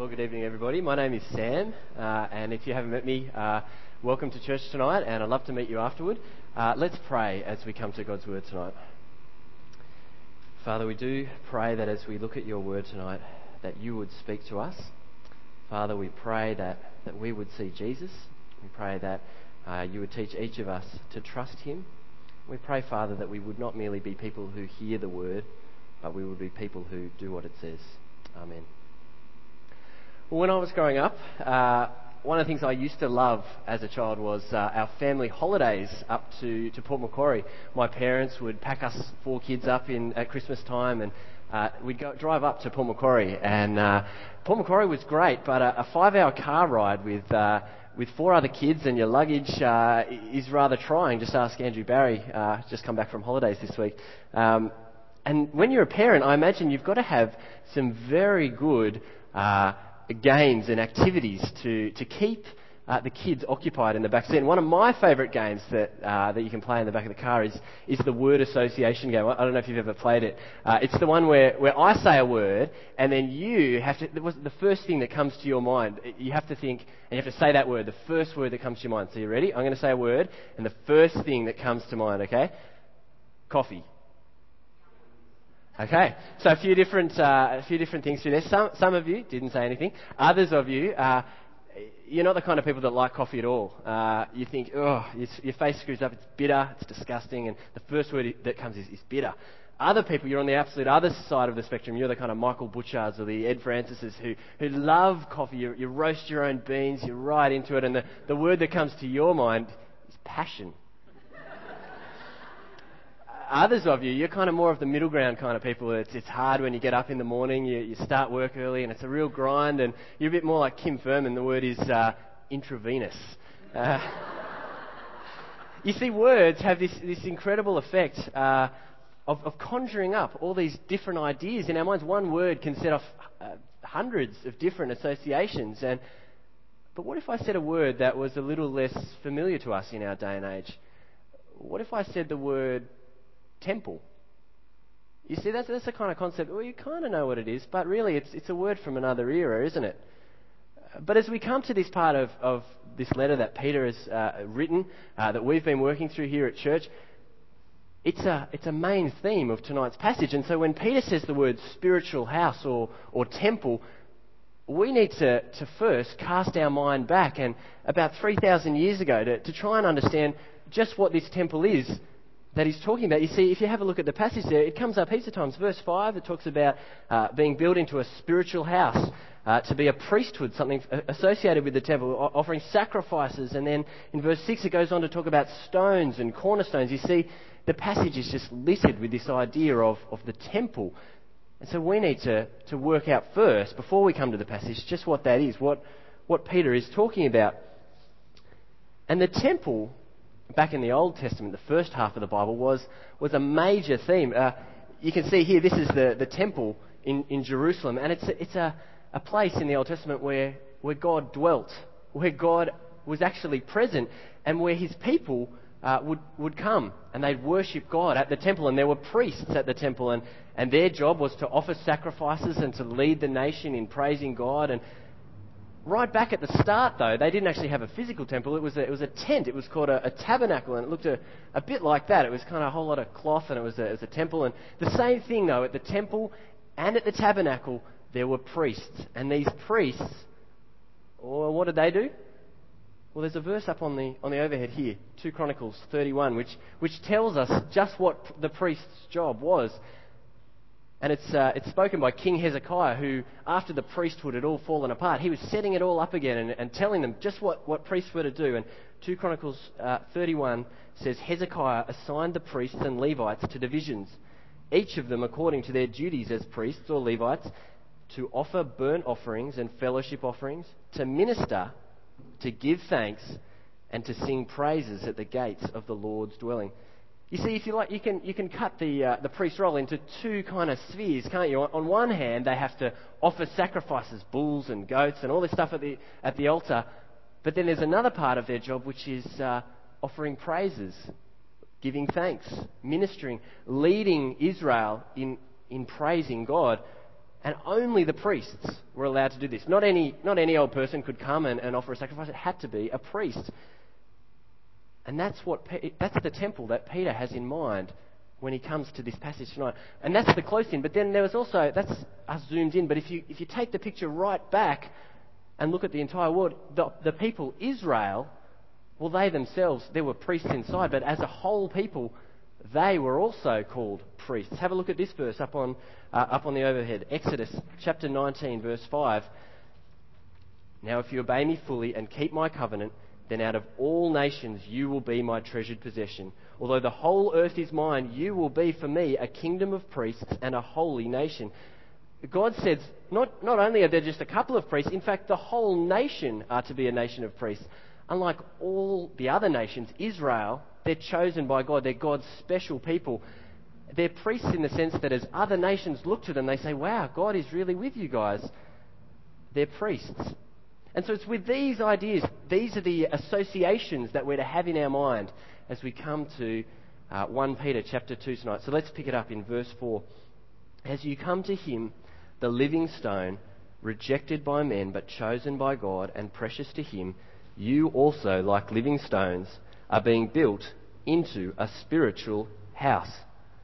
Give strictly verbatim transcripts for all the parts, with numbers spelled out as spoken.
good evening, everybody. My name is Sam, uh, and if you haven't met me, uh, welcome to church tonight, and I'd love to meet you afterward. Uh, let's pray as we come to God's Word tonight. Father, we do pray that as we look at your Word tonight, that you would speak to us. Father, we pray that, that we would see Jesus. We pray that uh, you would teach each of us to trust him. We pray, Father, that we would not merely be people who hear the Word, but we would be people who do what it says. Amen. Well, when I was growing up, uh, one of the things I used to love as a child was uh, our family holidays up to, to Port Macquarie. My parents would pack us four kids up in at Christmas time, and uh, we'd go drive up to Port Macquarie. And uh, Port Macquarie was great, but a, a five-hour car ride with uh, with four other kids and your luggage uh, is rather trying. Just ask Andrew Barry, uh, just come back from holidays this week. Um, and when you're a parent, I imagine you've got to have some very good Uh, games and activities to, to keep uh, the kids occupied in the back seat. And one of my favourite games that uh, that you can play in the back of the car is is the word association game. I don't know if you've ever played it. Uh, it's the one where, where I say a word and then you have to, the first thing that comes to your mind, you have to think and you have to say that word, the first word that comes to your mind. So you ready? I'm going to say a word and the first thing that comes to mind, okay? Coffee. Okay, so a few different uh, a few different things through there. Some some of you didn't say anything. Others of you, uh, you're not the kind of people that like coffee at all. Uh, you think, oh, your, your face screws up. It's bitter. It's disgusting. And the first word that comes is, is bitter. Other people, you're on the absolute other side of the spectrum. You're the kind of Michael Butchards or the Ed Francises who who love coffee. You, you roast your own beans. You're right into it. And the, the word that comes to your mind is passion. Others of you, you're kind of more of the middle ground kind of people. It's, it's hard when you get up in the morning, you, you start work early, and it's a real grind, and you're a bit more like Kim Furman. The word is uh, intravenous. Uh, you see, words have this, this incredible effect uh, of, of conjuring up all these different ideas in our minds. One word can set off uh, hundreds of different associations. And but what if I said a word that was a little less familiar to us in our day and age? What if I said the word temple? You see, that's, that's the kind of concept, well, you kind of know what it is, but really it's it's a word from another era, isn't it? But as we come to this part of, of this letter that Peter has uh, written, uh, that we've been working through here at church, it's a it's a main theme of tonight's passage. And so when Peter says the word spiritual house or, or temple, we need to, to first cast our mind back and about three thousand years ago to, to try and understand just what this temple is that he's talking about. You see, if you have a look at the passage there, it comes up heaps of times. Verse five, it talks about uh, being built into a spiritual house, uh, to be a priesthood, something associated with the temple, offering sacrifices. And then in verse six, it goes on to talk about stones and cornerstones. You see, the passage is just littered with this idea of, of the temple. And so we need to, to work out first, before we come to the passage, just what that is, what, what Peter is talking about. And the temple, back in the Old Testament, the first half of the Bible, was was a major theme. Uh, you can see here, this is the, the temple in, in Jerusalem, and it's a, it's a, a place in the Old Testament where, where God dwelt, where God was actually present, and where his people uh, would, would come, and they'd worship God at the temple, and there were priests at the temple, and, and their job was to offer sacrifices and to lead the nation in praising God. And right back at the start, though, they didn't actually have a physical temple. It was a, it was a tent. It was called a, a tabernacle, and it looked a, a bit like that. It was kind of a whole lot of cloth, and it was, a, it was a temple. And the same thing, though, at the temple and at the tabernacle, there were priests. And these priests, well, what did they do? Well, there's a verse up on the on the overhead here, Second Chronicles thirty-one, which which tells us just what the priest's job was. And it's uh, it's spoken by King Hezekiah, who, after the priesthood had all fallen apart, he was setting it all up again and, and telling them just what, what priests were to do. And Second Chronicles uh, thirty-one says, Hezekiah assigned the priests and Levites to divisions, each of them according to their duties as priests or Levites, to offer burnt offerings and fellowship offerings, to minister, to give thanks, and to sing praises at the gates of the Lord's dwelling. You see, if you like, you can you can cut the uh, the priest role into two kind of spheres, can't you? On one hand, they have to offer sacrifices, bulls and goats and all this stuff at the at the altar. But then there's another part of their job, which is uh, offering praises, giving thanks, ministering, leading Israel in in praising God. And only the priests were allowed to do this. Not any, not any old person could come and, and offer a sacrifice. It had to be a priest. And that's what that's the temple that Peter has in mind when he comes to this passage tonight. And that's the close in. But then there was also, that's us zoomed in, but if you if you take the picture right back and look at the entire world, the, the people, Israel, well, they themselves, there were priests inside, but as a whole people, they were also called priests. Have a look at this verse up on uh, up on the overhead. Exodus chapter nineteen, verse five. Now if you obey me fully and keep my covenant, then out of all nations you will be my treasured possession. Although the whole earth is mine, you will be for me a kingdom of priests and a holy nation. God says not, not only are there just a couple of priests, in fact the whole nation are to be a nation of priests. Unlike all the other nations, Israel, they're chosen by God. They're God's special people. They're priests in the sense that as other nations look to them, they say, wow, God is really with you guys. They're priests. And so it's with these ideas, these are the associations that we're to have in our mind as we come to uh, First Peter chapter two tonight. So let's pick it up in verse four. As you come to him, the living stone, rejected by men but chosen by God and precious to him, you also, like living stones, are being built into a spiritual house.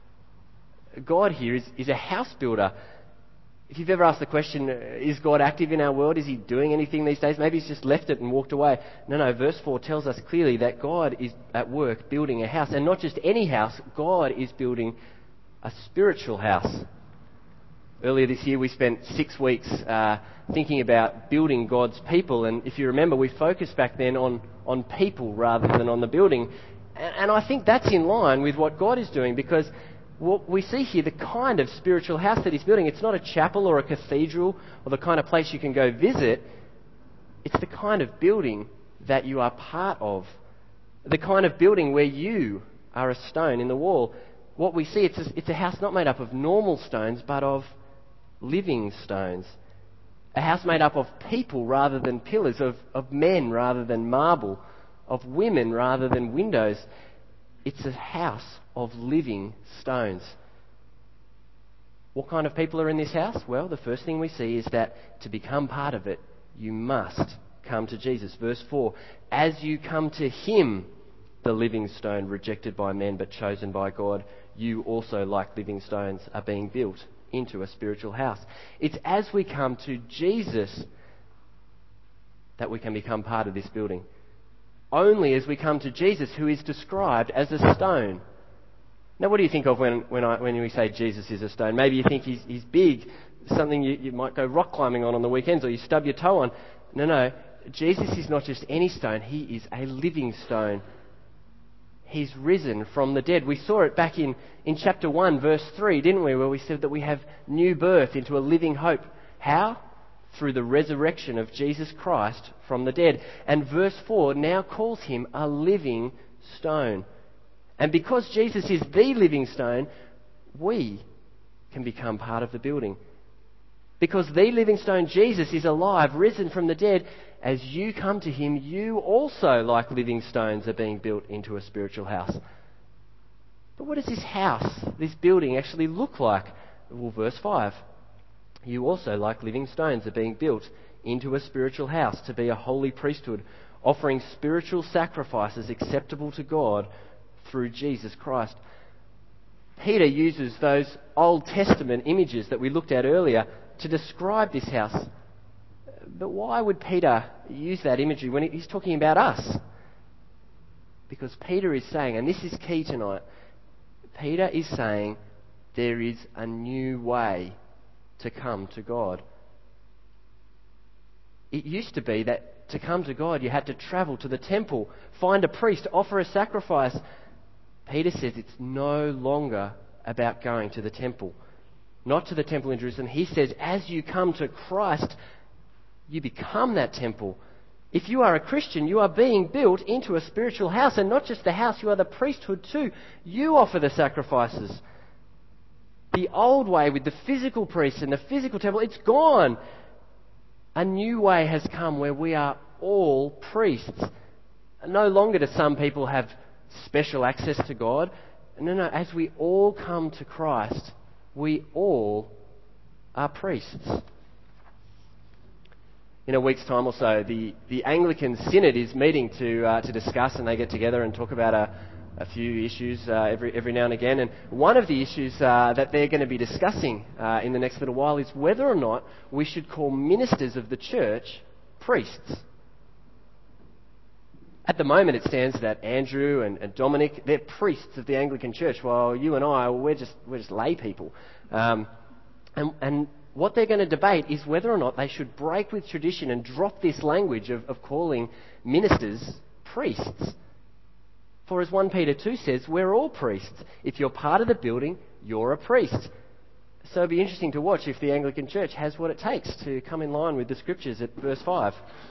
God here is, is a house builder. If you've ever asked the question, is God active in our world? Is he doing anything these days? Maybe he's just left it and walked away. No, no, verse four tells us clearly that God is at work building a house. And not just any house, God is building a spiritual house. Earlier this year we spent six weeks uh, thinking about building God's people, and if you remember we focused back then on, on people rather than on the building, and, and I think that's in line with what God is doing, because what we see here, the kind of spiritual house that he's building, it's not a chapel or a cathedral or the kind of place you can go visit. It's the kind of building that you are part of, the kind of building where you are a stone in the wall. What we see, it's a, it's a house not made up of normal stones but of living stones. A house made up of people rather than pillars, of, of men rather than marble, of women rather than windows. It's a house of living stones. What kind of people are in this house? Well, the first thing we see is that to become part of it, you must come to Jesus. Verse four, as you come to him, the living stone, rejected by men but chosen by God, you also, like living stones, are being built into a spiritual house. It's as we come to Jesus that we can become part of this building. Only as we come to Jesus, who is described as a stone. Now, what do you think of when when, I, when we say Jesus is a stone? Maybe you think he's, he's big, something you, you might go rock climbing on on the weekends, or you stub your toe on. No, no. Jesus is not just any stone. He is a living stone. He's risen from the dead. We saw it back in, in chapter one, verse three, didn't we? Where we said that we have new birth into a living hope. How? Through the resurrection of Jesus Christ from the dead. And verse four now calls him a living stone. And because Jesus is the living stone, we can become part of the building. Because the living stone, Jesus, is alive, risen from the dead. As you come to him, you also, like living stones, are being built into a spiritual house. But what does this house, this building, actually look like? Well, verse five. You also, like living stones, are being built into a spiritual house to be a holy priesthood, offering spiritual sacrifices acceptable to God through Jesus Christ. Peter uses those Old Testament images that we looked at earlier to describe this house. But why would Peter use that imagery when he's talking about us? Because Peter is saying, and this is key tonight, Peter is saying there is a new way to come to God. It used to be that to come to God you had to travel to the temple, find a priest, offer a sacrifice. Peter says it's no longer about going to the temple. Not to the temple in Jerusalem. He says as you come to Christ, you become that temple. If you are a Christian, you are being built into a spiritual house. And not just the house, you are the priesthood too. You offer the sacrifices. The old way with the physical priests and the physical temple, it's gone. A new way has come where we are all priests. No longer do some people have special access to God. No, no, as we all come to Christ, we all are priests. In a week's time or so, the, the Anglican Synod is meeting to uh, to discuss, and they get together and talk about a, a few issues uh, every every now and again. And one of the issues uh, that they're going to be discussing uh, in the next little while is whether or not we should call ministers of the church priests. At the moment, it stands that Andrew and, and Dominic, they're priests of the Anglican Church, while you and I, we're just we're just lay people. Um, and, and what they're going to debate is whether or not they should break with tradition and drop this language of, of calling ministers priests. For as First Peter two says, we're all priests. If you're part of the building, you're a priest. So it'll be interesting to watch if the Anglican Church has what it takes to come in line with the Scriptures at verse five.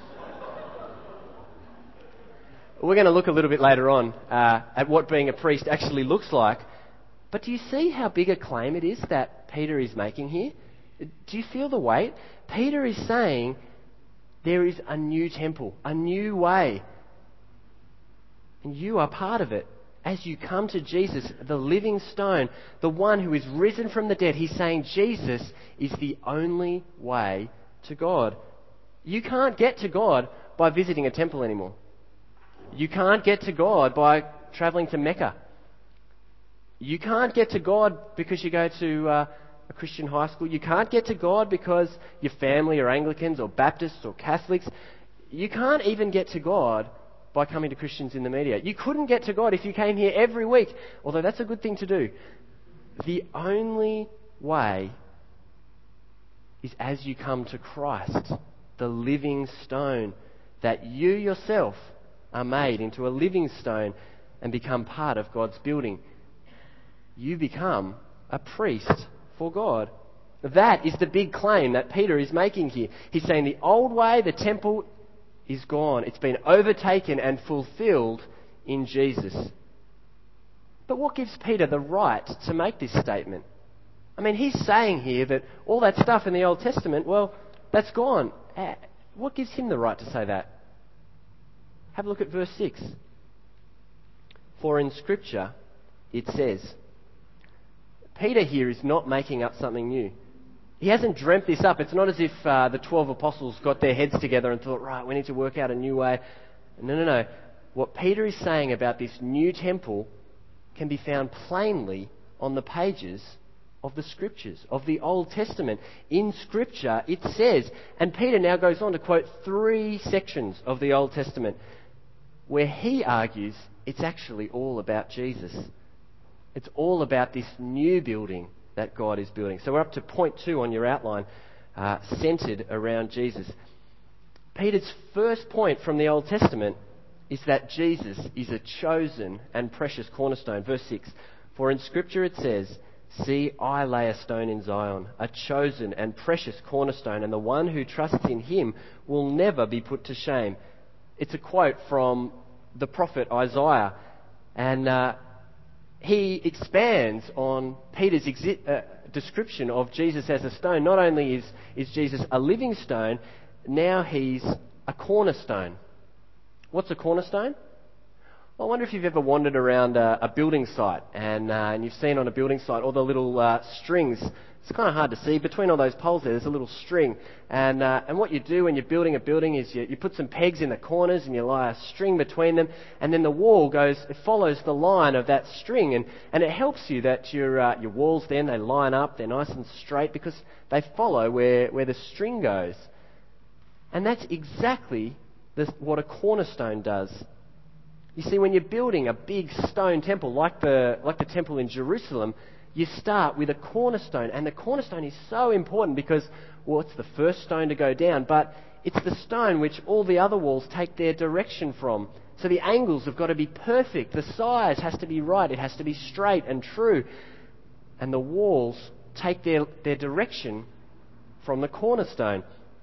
We're going to look a little bit later on uh, at what being a priest actually looks like. But do you see how big a claim it is that Peter is making here? Do you feel the weight? Peter is saying there is a new temple, a new way. And you are part of it. As you come to Jesus, the living stone, the one who is risen from the dead, he's saying Jesus is the only way to God. You can't get to God by visiting a temple anymore. You can't get to God by travelling to Mecca. You can't get to God because you go to uh, a Christian high school. You can't get to God because your family are Anglicans or Baptists or Catholics. You can't even get to God by coming to Christians in the media. You couldn't get to God if you came here every week, although that's a good thing to do. The only way is as you come to Christ, the living stone, that you yourself are made into a living stone and become part of God's building. You become a priest for God. That is the big claim that Peter is making here. He's saying the old way, the temple, is gone. It's been overtaken and fulfilled in Jesus. But what gives Peter the right to make this statement? I mean, he's saying here that all that stuff in the Old Testament, well, that's gone. What gives him the right to say that? Have a look at verse six. For in Scripture it says, Peter here is not making up something new. He hasn't dreamt this up. It's not as if uh, the twelve apostles got their heads together and thought, right, we need to work out a new way. No, no, no. What Peter is saying about this new temple can be found plainly on the pages of the Scriptures, of the Old Testament. In Scripture it says, and Peter now goes on to quote three sections of the Old Testament where he argues it's actually all about Jesus. It's all about this new building that God is building. So we're up to point two on your outline, uh, centred around Jesus. Peter's first point from the Old Testament is that Jesus is a chosen and precious cornerstone. Verse six, for in Scripture it says, see, I lay a stone in Zion, a chosen and precious cornerstone, and the one who trusts in him will never be put to shame. It's a quote from the prophet Isaiah, and uh, he expands on Peter's exi- uh, description of Jesus as a stone. Not only is, is Jesus a living stone, now he's a cornerstone. What's a cornerstone? Well, I wonder if you've ever wandered around a, a building site and, uh, and you've seen on a building site all the little uh, strings. It's kind of hard to see. Between all those poles there, there's a little string. And uh, and what you do when you're building a building is you, you put some pegs in the corners and you lie a string between them. And then the wall goes, it follows the line of that string. And, and it helps you that your uh, your walls then, they line up, they're nice and straight because they follow where, where the string goes. And that's exactly the, what a cornerstone does. You see, when you're building a big stone temple like the like the temple in Jerusalem, you start with a cornerstone. And the cornerstone is so important because, well, it's the first stone to go down, but it's the stone which all the other walls take their direction from. So the angles have got to be perfect. The size has to be right. It has to be straight and true. And the walls take their, their direction from the cornerstone.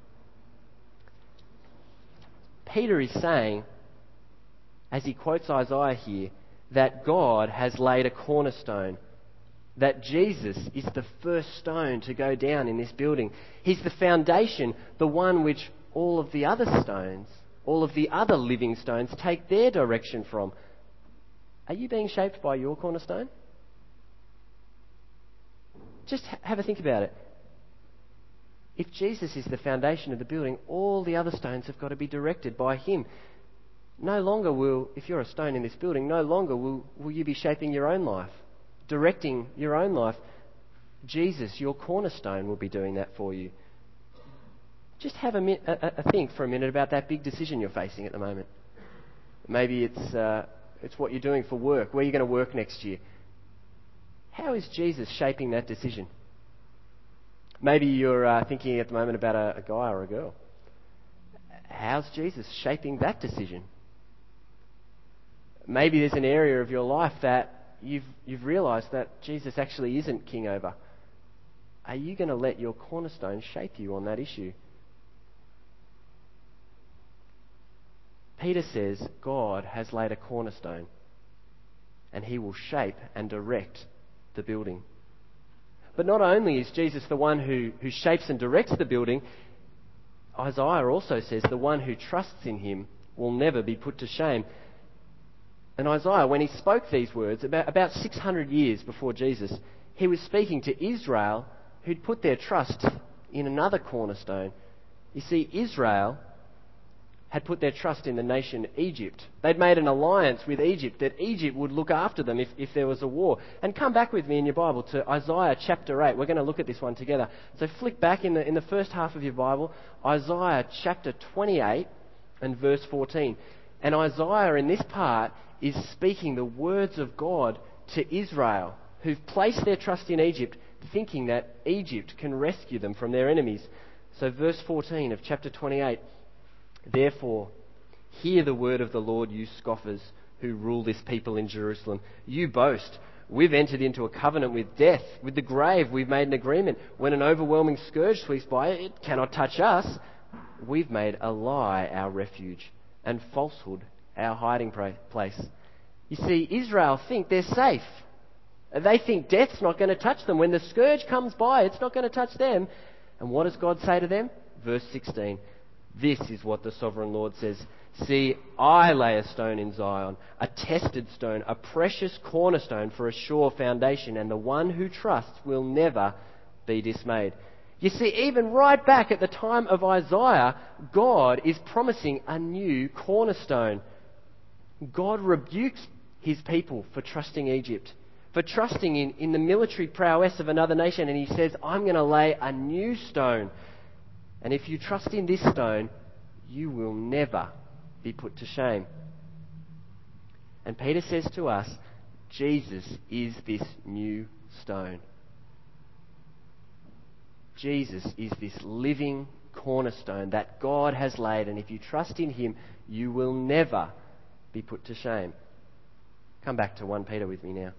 Peter is saying, as he quotes Isaiah here, that God has laid a cornerstone, that Jesus is the first stone to go down in this building. He's the foundation, the one which all of the other stones, all of the other living stones take their direction from. Are you being shaped by your cornerstone? Just ha- have a think about it. If Jesus is the foundation of the building, all the other stones have got to be directed by him. No longer will, if you're a stone in this building, no longer will, will you be shaping your own life, directing your own life. Jesus, your cornerstone, will be doing that for you. Just have a, mi- a, a think for a minute about that big decision you're facing at the moment. Maybe it's uh, it's what you're doing for work, where you're going to work next year. How is Jesus shaping that decision? Maybe you're uh, thinking at the moment about a, a guy or a girl. How's Jesus shaping that decision? Maybe there's an area of your life that you've you've realised that Jesus actually isn't king over. Are you going to let your cornerstone shape you on that issue? Peter says God has laid a cornerstone and he will shape and direct the building. But not only is Jesus the one who, who shapes and directs the building, Isaiah also says the one who trusts in him will never be put to shame. And Isaiah, when he spoke these words, about, about six hundred years before Jesus, he was speaking to Israel who'd put their trust in another cornerstone. You see, Israel had put their trust in the nation Egypt. They'd made an alliance with Egypt that Egypt would look after them if, if there was a war. And come back with me in your Bible to Isaiah chapter eight. We're going to look at this one together. So flick back in the, in the first half of your Bible, Isaiah chapter twenty-eight and verse fourteen. And Isaiah in this part is speaking the words of God to Israel, who've placed their trust in Egypt, thinking that Egypt can rescue them from their enemies. So verse fourteen of chapter twenty-eight. Therefore, hear the word of the Lord, you scoffers who rule this people in Jerusalem. You boast, we've entered into a covenant with death. With the grave, we've made an agreement. When an overwhelming scourge sweeps by, it cannot touch us. We've made a lie our refuge and falsehood our hiding place. You see, Israel think they're safe. They think death's not going to touch them. When the scourge comes by, it's not going to touch them. And what does God say to them? Verse sixteen. This is what the sovereign Lord says. See, I lay a stone in Zion, a tested stone, a precious cornerstone for a sure foundation, and the one who trusts will never be dismayed. You see, even right back at the time of Isaiah, God is promising a new cornerstone. God rebukes his people for trusting Egypt, for trusting in, in the military prowess of another nation, and he says, I'm going to lay a new stone. And if you trust in this stone, you will never be put to shame. And Peter says to us, Jesus is this new stone. Jesus is this living cornerstone that God has laid, and if you trust in him, you will never be put to shame. Come back to First Peter with me now.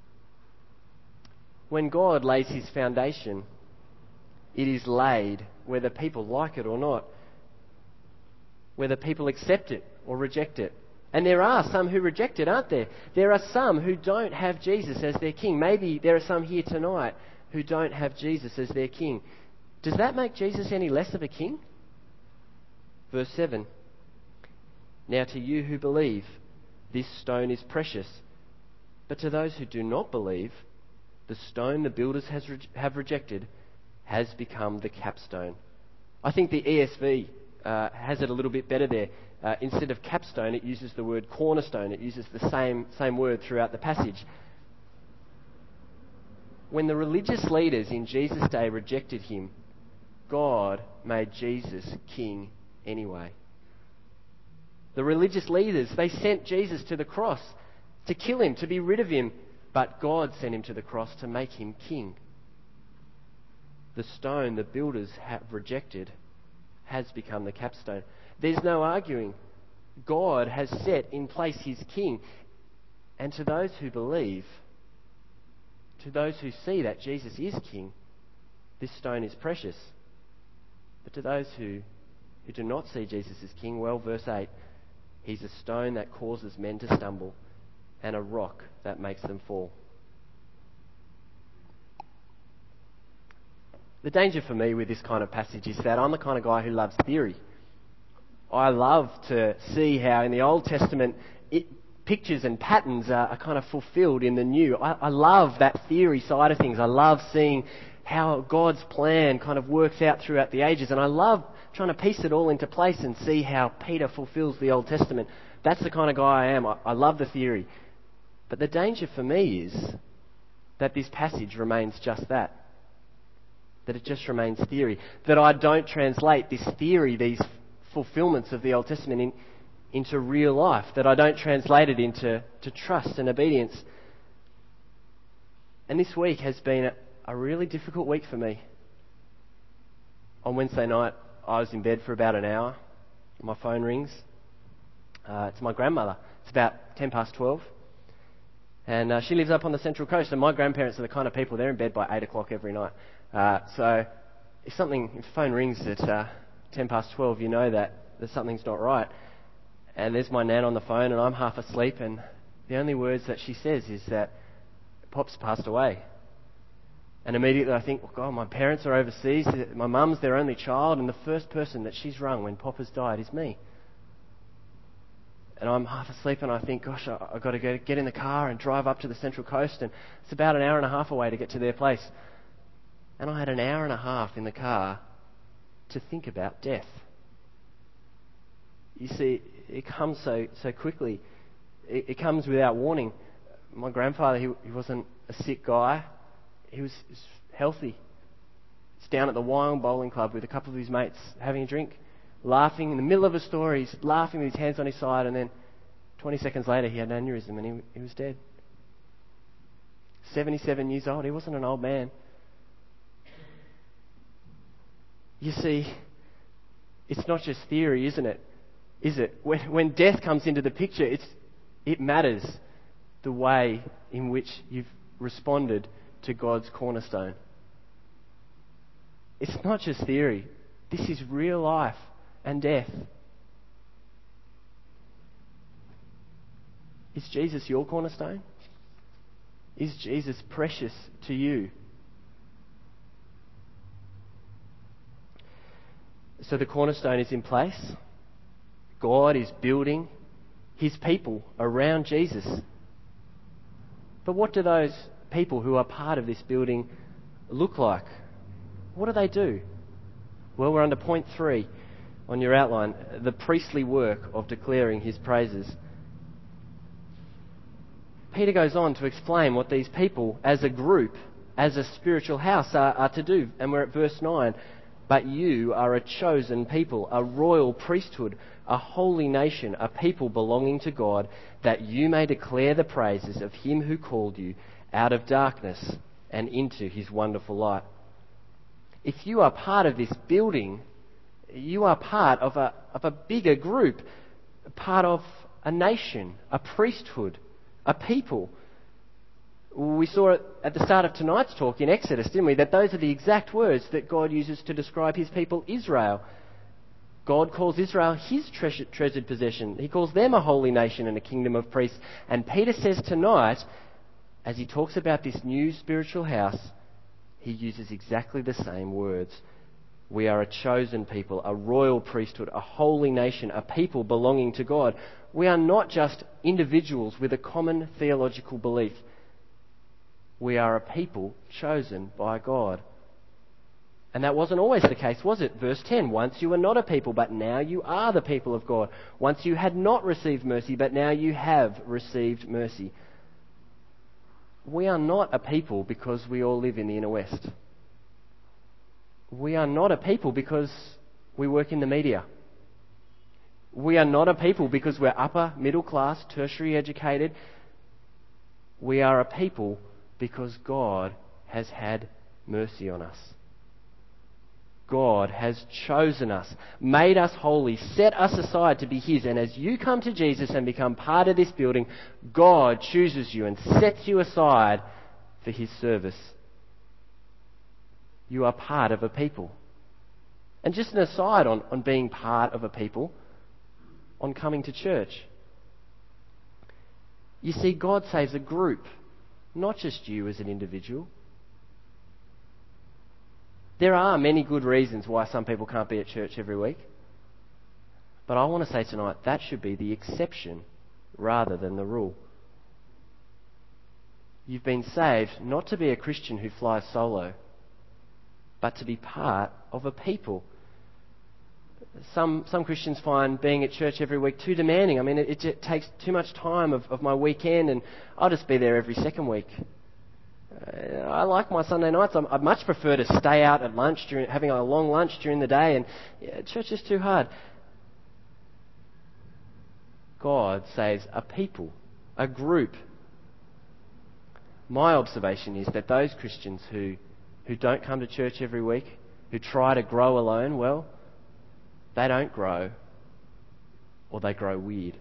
When God lays his foundation, it is laid whether people like it or not, whether people accept it or reject it. And there are some who reject it, aren't there? There are some who don't have Jesus as their king. Maybe there are some here tonight who don't have Jesus as their king. Does that make Jesus any less of a king? Verse seven. Now to you who believe, this stone is precious. But to those who do not believe, the stone the builders has re- have rejected has become the capstone. I think the E S V uh, has it a little bit better there. Uh, instead of capstone, it uses the word cornerstone. It uses the same, same word throughout the passage. When the religious leaders in Jesus' day rejected him, God made Jesus king anyway. The religious leaders, they sent Jesus to the cross to kill him, to be rid of him, but God sent him to the cross to make him king. The stone the builders have rejected has become the capstone. There's no arguing. God has set in place his king. And to those who believe, to those who see that Jesus is king, this stone is precious. But to those who, who do not see Jesus as king, well, verse eight, he's a stone that causes men to stumble and a rock that makes them fall. The danger for me with this kind of passage is that I'm the kind of guy who loves theory. I love to see how in the Old Testament it, pictures and patterns are, are kind of fulfilled in the New. I, I love that theory side of things. I love seeing how God's plan kind of works out throughout the ages. And I love trying to piece it all into place and see how Peter fulfills the Old Testament. That's the kind of guy I am. I, I love the theory. But the danger for me is that this passage remains just that. That it just remains theory. That I don't translate this theory, these fulfillments of the Old Testament in, into real life. That I don't translate it into to trust and obedience. And this week has been a, a really difficult week for me. On Wednesday night, I was in bed for about an hour. My phone rings. Uh, it's my grandmother. It's about ten past twelve. And uh, she lives up on the Central Coast, and my grandparents are the kind of people, they're in bed by eight o'clock every night. Uh, so if something, if the phone rings at uh, ten past twelve, you know that, that something's not right. And there's my nan on the phone, and I'm half asleep, and the only words that she says is that Pop's passed away. And immediately I think, oh God, my parents are overseas, my mum's their only child, and the first person that she's rung when Pop has died is me. And I'm half asleep, and I think, gosh, I, I've got to go get in the car and drive up to the Central Coast, and it's about an hour and a half away to get to their place. And I had an hour and a half in the car to think about death. You see, it comes so so quickly. It, it comes without warning. My grandfather, he, he wasn't a sick guy. He was, was healthy. He's down at the Wyong Bowling Club with a couple of his mates having a drink, laughing in the middle of a story. He's laughing with his hands on his side, and then twenty seconds later he had an aneurysm and he, he was dead. seventy-seven years old. He wasn't an old man. You see, it's not just theory, isn't it? Is it? When, when death comes into the picture, it's, it matters the way in which you've responded to God's cornerstone. It's not just theory. This is real life and death. Is Jesus your cornerstone? Is Jesus precious to you? So the cornerstone is in place. God is building his people around Jesus. But what do those people who are part of this building look like? What do they do? Well, we're under point three on your outline, the priestly work of declaring his praises. Peter goes on to explain what these people, as a group, as a spiritual house, are, are to do. And we're at verse nine. But you are a chosen people, a royal priesthood, a holy nation, a people belonging to God, that you may declare the praises of him who called you out of darkness and into his wonderful light. If you are part of this building, you are part of a, of a bigger group, part of a nation, a priesthood, a people. We saw it at the start of tonight's talk in Exodus, didn't we? That those are the exact words that God uses to describe his people, Israel. God calls Israel his treasure, treasured possession. He calls them a holy nation and a kingdom of priests. And Peter says tonight, as he talks about this new spiritual house, he uses exactly the same words. We are a chosen people, a royal priesthood, a holy nation, a people belonging to God. We are not just individuals with a common theological belief. We are a people chosen by God. And that wasn't always the case, was it? Verse ten, once you were not a people, but now you are the people of God. Once you had not received mercy, but now you have received mercy. We are not a people because we all live in the inner west. We are not a people because we work in the media. We are not a people because we're upper, middle class, tertiary educated. We are a people because God has had mercy on us. God has chosen us, made us holy, set us aside to be his. And as you come to Jesus and become part of this building, God chooses you and sets you aside for his service. You are part of a people. And just an aside on, on being part of a people, on coming to church. You see, God saves a group, not just you as an individual. There are many good reasons why some people can't be at church every week. But I want to say tonight, that should be the exception rather than the rule. You've been saved not to be a Christian who flies solo, but to be part of a people. Some some Christians find being at church every week too demanding. I mean, it, it just takes too much time of, of my weekend, and I'll just be there every second week. Uh, I like my Sunday nights. I'm, I'd much prefer to stay out at lunch, during, having a long lunch during the day, and yeah, church is too hard. God saves a people, a group. My observation is that those Christians who, who don't come to church every week, who try to grow alone, well, they don't grow, or they grow weird.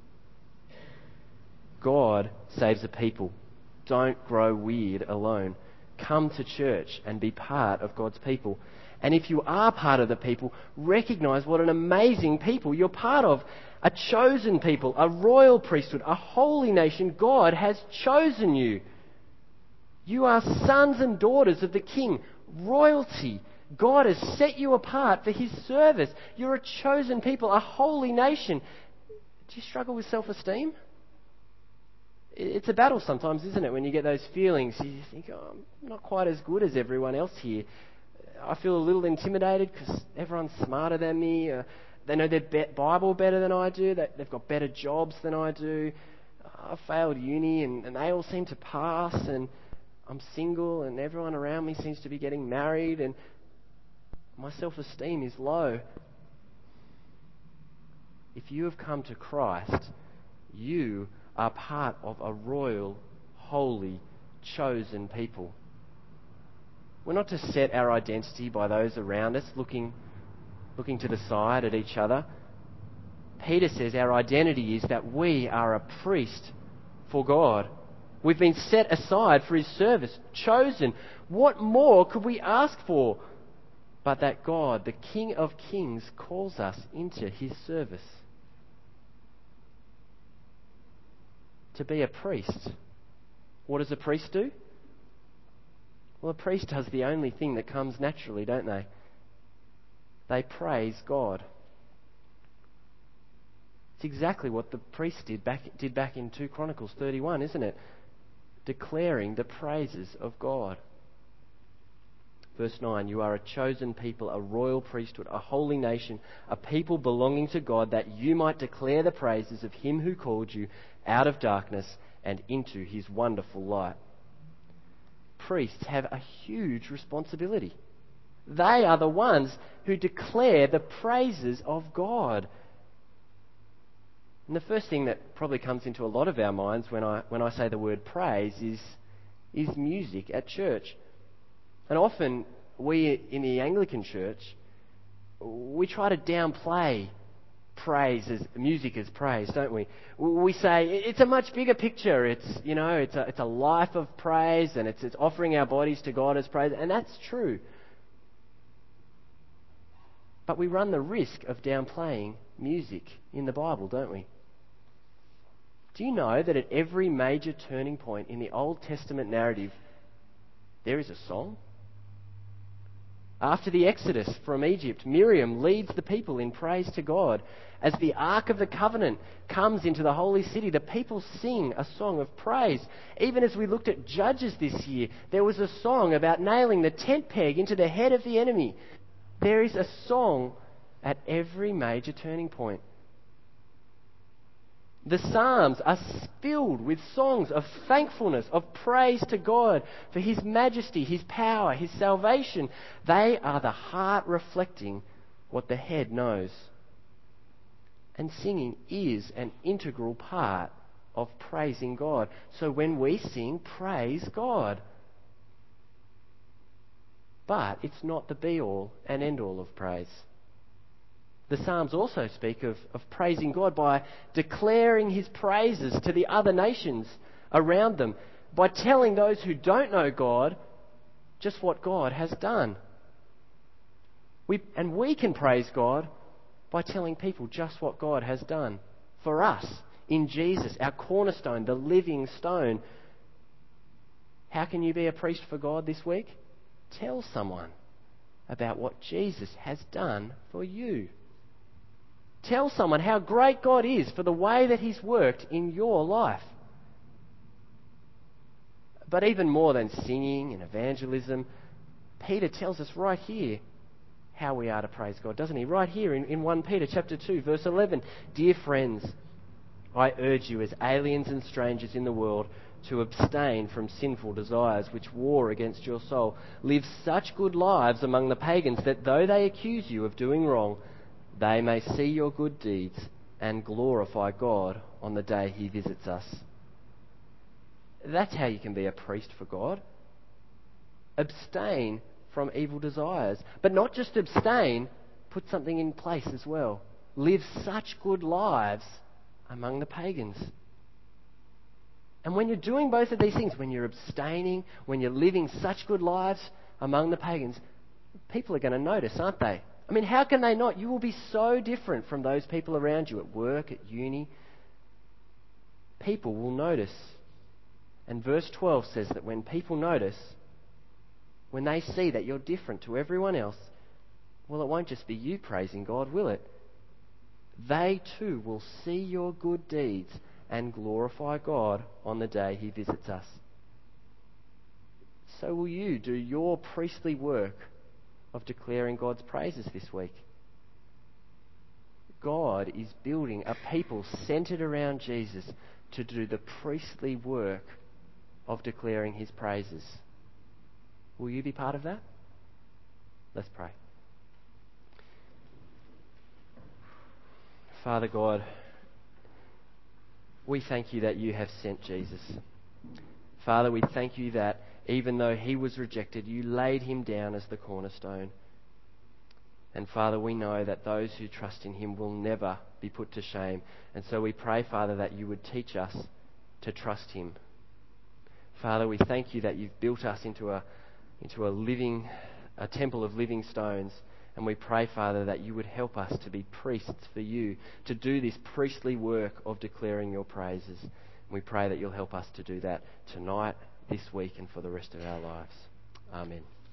God saves a people. Don't grow weird alone. Come to church and be part of God's people. And if you are part of the people, recognize what an amazing people you're part of. A chosen people, a royal priesthood, a holy nation. God has chosen you. You are sons and daughters of the King, royalty. God has set you apart for His service. You're a chosen people, a holy nation. Do you struggle with self-esteem? It's a battle sometimes, isn't it, when you get those feelings? You think, oh, I'm not quite as good as everyone else here. I feel a little intimidated because everyone's smarter than me. Uh, they know their be- Bible better than I do. They, they've got better jobs than I do. I failed uni and, and they all seem to pass, and I'm single and everyone around me seems to be getting married, and my self-esteem is low. If you have come to Christ, you are part of a royal, holy, chosen people. We're not to set our identity by those around us, looking, looking to the side at each other. Peter says our identity is that we are a priest for God. We've been set aside for His service, chosen. What more could we ask for but that God, the King of Kings, calls us into His service? To be a priest. What does a priest do? Well, a priest does the only thing that comes naturally, don't they? They praise God. It's exactly what the priest did back, did back in Second Chronicles thirty-one, isn't it? Declaring the praises of God. Verse nine, you are a chosen people, a royal priesthood, a holy nation, a people belonging to God, that you might declare the praises of Him who called you out of darkness and into His wonderful light. Priests have a huge responsibility. They are the ones who declare the praises of God. And the first thing that probably comes into a lot of our minds when I when I say the word praise is is music at church. And often we in the Anglican Church, we try to downplay praise as music as praise, don't we? We say it's a much bigger picture. It's, you know, it's a it's a life of praise, and it's it's offering our bodies to God as praise, and that's true. But we run the risk of downplaying music in the Bible, don't we? Do you know that at every major turning point in the Old Testament narrative, there is a song? After the Exodus from Egypt, Miriam leads the people in praise to God. As the Ark of the Covenant comes into the holy city, the people sing a song of praise. Even as we looked at Judges this year, there was a song about nailing the tent peg into the head of the enemy. There is a song at every major turning point. The Psalms are filled with songs of thankfulness, of praise to God for His majesty, His power, His salvation. They are the heart reflecting what the head knows. And singing is an integral part of praising God. So when we sing, praise God. But it's not the be-all and end-all of praise. The Psalms also speak of, of praising God by declaring His praises to the other nations around them, by telling those who don't know God just what God has done. We, and we can praise God by telling people just what God has done for us in Jesus, our cornerstone, the living stone. How can you be a priest for God this week? Tell someone about what Jesus has done for you. Tell someone how great God is for the way that He's worked in your life. But even more than singing and evangelism, Peter tells us right here how we are to praise God, doesn't he? Right here in, in First Peter chapter two, verse eleven. Dear friends, I urge you as aliens and strangers in the world to abstain from sinful desires which war against your soul. Live such good lives among the pagans that though they accuse you of doing wrong, they may see your good deeds and glorify God on the day he visits us. That's how you can be a priest for God. Abstain from evil desires. But not just abstain, put something in place as well. Live such good lives among the pagans. And when you're doing both of these things, when you're abstaining, when you're living such good lives among the pagans, people are going to notice, aren't they? I mean, how can they not? You will be so different from those people around you at work, at uni. People will notice. And verse twelve says that when people notice, when they see that you're different to everyone else, well, it won't just be you praising God, will it? They too will see your good deeds and glorify God on the day he visits us. So will you do your priestly work of declaring God's praises this week. God is building a people centered around Jesus to do the priestly work of declaring his praises. Will you be part of that? Let's pray. Father God, we thank you that you have sent Jesus. Father, we thank you that even though he was rejected, you laid him down as the cornerstone. And Father, we know that those who trust in him will never be put to shame. And so we pray, Father, that you would teach us to trust him. Father, we thank you that you've built us into a into a living, a temple of living stones. And we pray, Father, that you would help us to be priests for you, to do this priestly work of declaring your praises. And we pray that you'll help us to do that tonight, this week, and for the rest of our lives. Amen.